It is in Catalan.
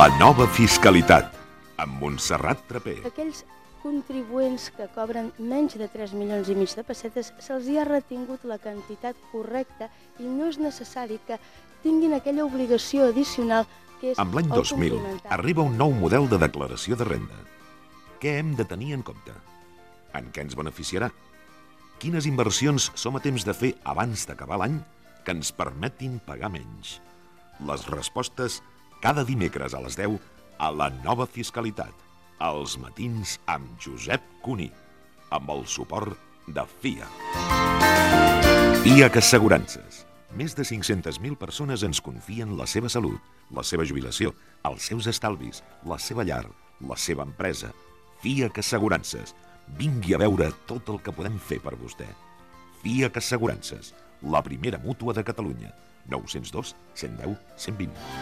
La nova fiscalitat, amb Montserrat Trapé. Aquells contribuents que cobren menys de 3,5 milions de pessetes se'ls hi ha retingut la quantitat correcta i no és necessari que tinguin aquella obligació addicional que és Amb l'any 2000 arriba un nou model de declaració de renda. Què hem de tenir en compte? En què ens beneficiarà? Quines inversions som a temps de fer abans d'acabar l'any que ens permetin pagar menys? Les respostes cada dimecres a les 10 a La nova fiscalitat. Els matins amb Josep Cuní, amb el suport de FIA. IAC Assegurances. Més de 500.000 persones ens confien la seva salut, la seva jubilació, els seus estalvis, la seva llar, la seva empresa. FIAC Assegurances. Vingui a veure tot el que podem fer per vostè. FIAC Assegurances, la primera mútua de Catalunya. 902 110 120.